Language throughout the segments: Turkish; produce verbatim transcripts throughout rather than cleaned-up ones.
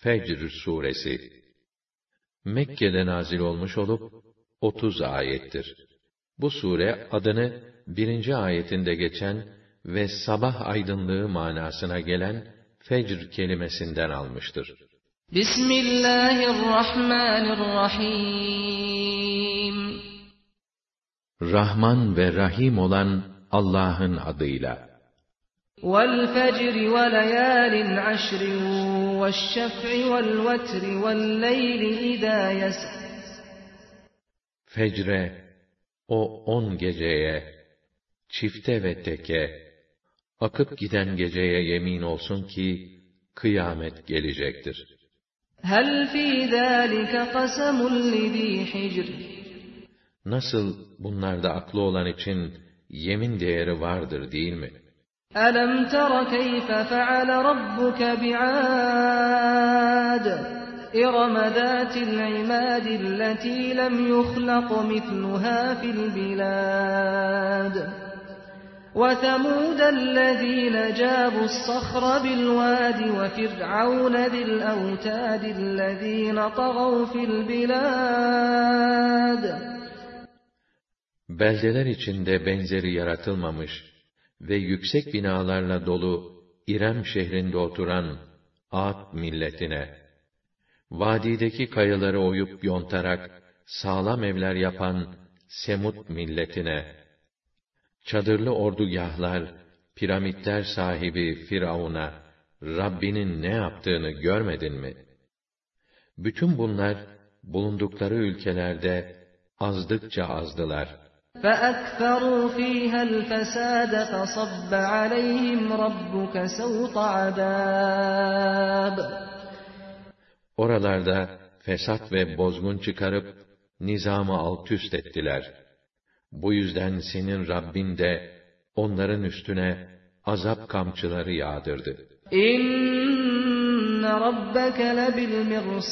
Fecr suresi Mekke'de nazil olmuş olup otuz ayettir. Bu sure adını birinci ayetinde geçen ve sabah aydınlığı manasına gelen fecr kelimesinden almıştır. Bismillahirrahmanirrahim. Rahman ve Rahim olan Allah'ın adıyla. Vel fecri ve leyalin aşrin ve'ş-şef'i vel vetri vel leyli izâ yesr. Fecre, o on geceye, çifte ve teke, akıp giden geceye yemin olsun ki kıyamet gelecektir. Hel fî zâlike kasemun lizî hicr. Nasıl bunlarda aklı olan için yemin değeri vardır değil mi? Elem tera keyfe feale rabbuke bi'âd. İrem zâtil imâdilleti lem yuhlaq mithluhâ fil bilâd. وَثَمُودَ الَّذ۪ينَ جَابُوا الصَّخْرَ بِالْوَادِ وَفِرْعَوْنَ ذِي الْأَوْتَادِ الَّذ۪ينَ طَغَوْا فِي الْبِلَادِ. Beldeler içinde benzeri yaratılmamış ve yüksek binalarla dolu İrem şehrinde oturan Ad milletine, vadideki kayaları oyup yontarak sağlam evler yapan Semud milletine, çadırlı ordugahlar, piramitler sahibi Firavun'a, Rabbinin ne yaptığını görmedin mi? Bütün bunlar, bulundukları ülkelerde azdıkça azdılar. فَأَكْثَرُوا ف۪يهَا الْفَسَادَ فَصَبَّ عَلَيْهِمْ رَبُّكَ سَوْطَ عَذَابٍ. Oralarda fesat ve bozgun çıkarıp, nizamı altüst ettiler. Bu yüzden senin Rabbin de onların üstüne azap kamçıları yağdırdı. İnne rabbeke lebil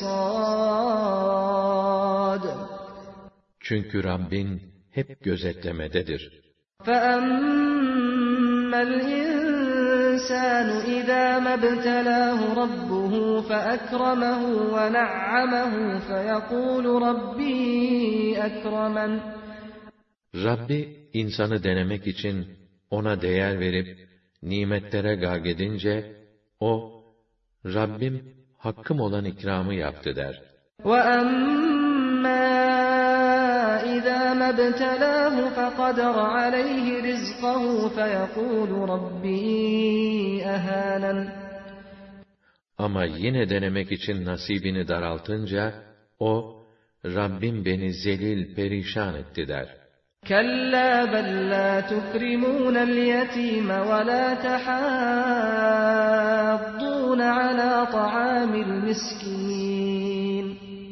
mirsad. Çünkü Rabbin hep gözetlemededir. فَأَمَّا الْإِنسَانُ إِذَا مَا ابْتَلَاهُ رَبُّهُ فَأَكْرَمَهُ وَنَعَّمَهُ فَيَقُولُ رَبِّي أَكْرَمَنِ. Rabbi insanı denemek için ona değer verip nimetlere gâgedince o Rabbim hakkım olan ikramı yaptı der. وَأَمَّا إِذَا مَا ابْتَلَاهُ فَقَدَرَ عَلَيْهِ رِزْقَهُ فَيَقُولُ رَبِّي أَهَانَنِ. Ama yine denemek için nasibini daraltınca o Rabbim beni zelil perişan etti der. كَلَّا بَلْ لَا تُكْرِمُونَ الْيَتِيمَ وَلَا تَحَاضُّونَ عَلَى طَعَامِ الْمِسْكِينِ.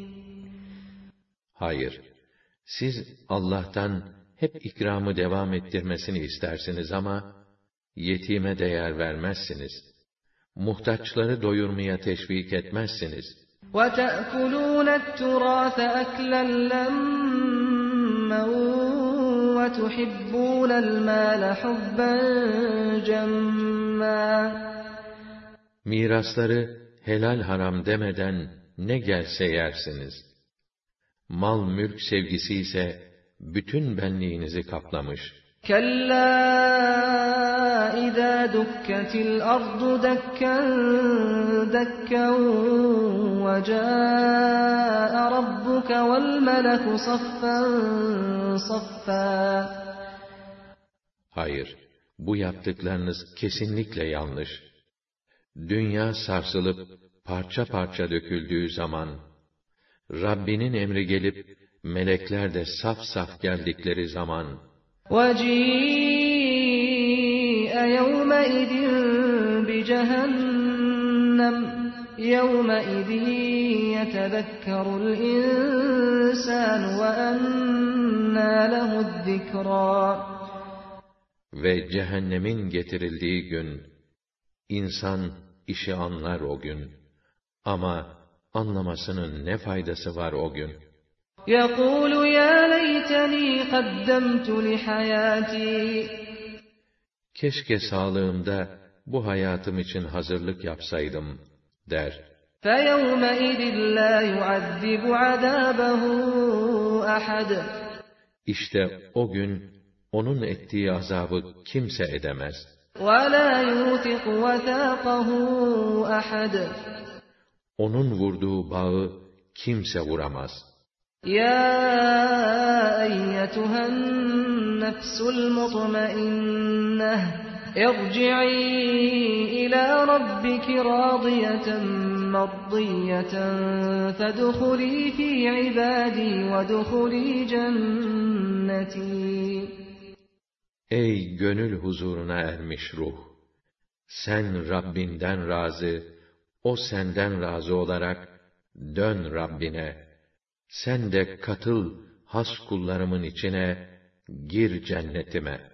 Hayır, siz Allah'tan hep ikramı devam ettirmesini istersiniz ama yetime değer vermezsiniz. Muhtaçları doyurmaya teşvik etmezsiniz. وَتَأْكُلُونَ التُّرَاثَ أَكْلًا لَمًّا وَتُحِبُّونَ الْمَالَ حُبًّا جَمًّا. Mirasları helal haram demeden ne gelse yersiniz. Mal mülk sevgisi ise bütün benliğinizi kaplamış. كَلَّا إِذَا دُكَّتِ الْأَرْضُ دَكًّا دَكًّا وَجَاءَ رَبُّكَ وَالْمَلَكُ صَفًّا صَفًّا. Hayır, bu yaptıklarınız kesinlikle yanlış. Dünya sarsılıp parça parça döküldüğü zaman, Rabbinin emri gelip melekler de saf saf geldikleri zaman, وَجِيءَ يَوْمَئِذٍ بِجَهَنَّمَ يَوْمَئِذٍ يَتَذَكَّرُ الْإِنسَانُ وَأَنَّى لَهُ الذِّكْرَى. Ve cehennemin getirildiği gün, insan işi anlar o gün. Ama anlamasının ne faydası var o gün? يَقُولُ يَا لَيْتَنِي قَدَّمْتُ لِحَيَاتِي. Keşke sağlığımda bu hayatım için hazırlık yapsaydım, der. فَيَوْمَئِذٍ لَا يُعَذِّبُ عَذَابَهُ أَحَدٌ İşte o gün onun ettiği azabı kimse edemez. وَلَا يُوثِقُ وَثَاقَهُ أَحَدٌ Onun vurduğu bağı kimse vuramaz. يَا أَيَّتُهَا النَّفْسُ الْمُطْمَئِنَّةُ ارْجِعِي إِلَى رَبِّكِ رَاضِيَةً مَرْضِيَّةً فَادْخُلِي فِي عِبَادِي وَادْخُلِي جَنَّتِي. Ey gönül huzuruna ermiş ruh! Sen Rabbinden razı, o senden razı olarak dön Rabbine. Sen de katıl has kullarımın içine, gir cennetime.